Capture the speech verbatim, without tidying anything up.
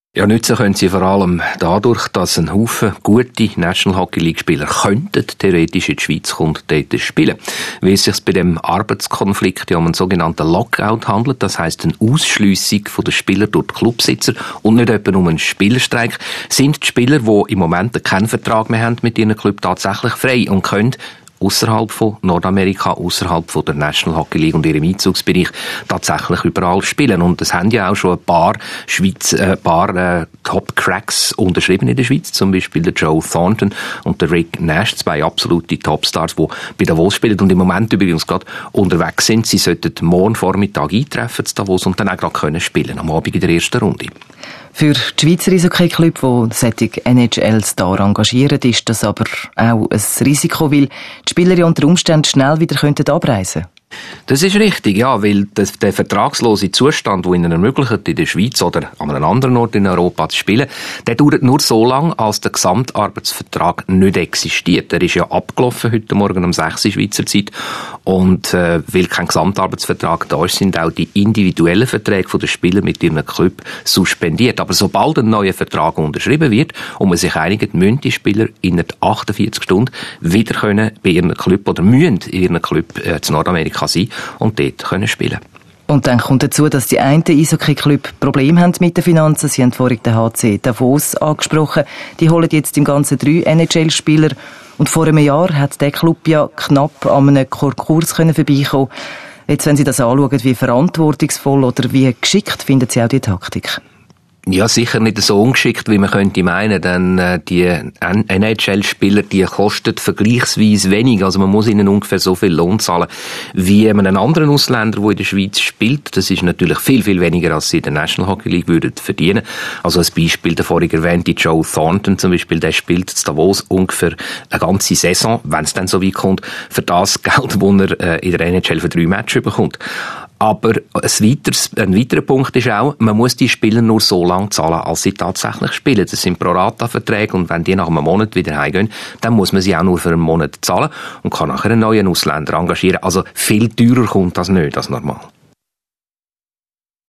Ja, nützen können sie vor allem dadurch, dass ein Haufen gute National Hockey League Spieler könnten theoretisch in die Schweiz kommen und dort spielen. Wie es sich bei dem Arbeitskonflikt ja um einen sogenannten Lockout handelt, das heisst eine Ausschliessung der Spieler durch die Clubsitzer und nicht etwa um einen Spielerstreik, sind die Spieler, die im Moment keinen Vertrag mehr haben mit ihrem Club, tatsächlich frei und können außerhalb von Nordamerika, außerhalb von der National Hockey League und ihrem Einzugsbereich tatsächlich überall spielen. Und es haben ja auch schon ein paar Schweiz, äh, paar äh, Top-Cracks unterschrieben in der Schweiz, zum Beispiel der Joe Thornton und der Rick Nash, zwei absolute Topstars, die bei Davos spielen und im Moment übrigens gerade unterwegs sind. Sie sollten morgen Vormittag eintreffen zu Davos und dann auch gerade können spielen, am Abend in der ersten Runde. Für die Schweizer Eishockey-Club, die solche N H L-Star engagieren, ist das aber auch ein Risiko, weil die Spieler ja unter Umständen schnell wieder abreisen könnten. Das ist richtig, ja, weil der, der vertragslose Zustand, der ihnen ermöglicht, in der Schweiz oder an einem anderen Ort in Europa zu spielen, der dauert nur so lange, als der Gesamtarbeitsvertrag nicht existiert. Der ist ja abgelaufen heute Morgen um sechs Uhr Schweizer Zeit und äh, weil kein Gesamtarbeitsvertrag da ist, sind auch die individuellen Verträge der Spieler mit ihrem Club suspendiert. Aber sobald ein neuer Vertrag unterschrieben wird und man sich einigt, müssen die Spieler innerhalb achtundvierzig Stunden wieder können bei ihrem Club oder müssen in ihrem Club äh, zu Nordamerika sein und dort können spielen. Und dann kommt dazu, dass die einen Eishockey-Club Probleme haben mit den Finanzen. Sie haben vorhin den H C Davos angesprochen. Die holen jetzt im Ganzen drei N H L-Spieler. Und vor einem Jahr hat der Club ja knapp an einem Konkurs vorbeikommen. Jetzt, wenn Sie das anschauen, wie verantwortungsvoll oder wie geschickt finden Sie auch die Taktik? Ja, sicher nicht so ungeschickt, wie man könnte meinen, denn äh, die N H L-Spieler, die kosten vergleichsweise wenig, also man muss ihnen ungefähr so viel Lohn zahlen, wie einen anderen Ausländer, der in der Schweiz spielt. Das ist natürlich viel, viel weniger, als sie in der National Hockey League würden verdienen. Also als Beispiel der vorhin erwähnte Joe Thornton zum Beispiel, der spielt in Davos ungefähr eine ganze Saison, wenn es dann so weit kommt, für das Geld, das er äh, in der N H L für drei Matches bekommt. Aber ein weiteres, ein weiterer Punkt ist auch, man muss die Spieler nur so lange zahlen, als sie tatsächlich spielen. Das sind Pro-Rata-Verträge und wenn die nach einem Monat wieder heimgehen, dann muss man sie auch nur für einen Monat zahlen und kann nachher einen neuen Ausländer engagieren. Also viel teurer kommt das nicht als normal.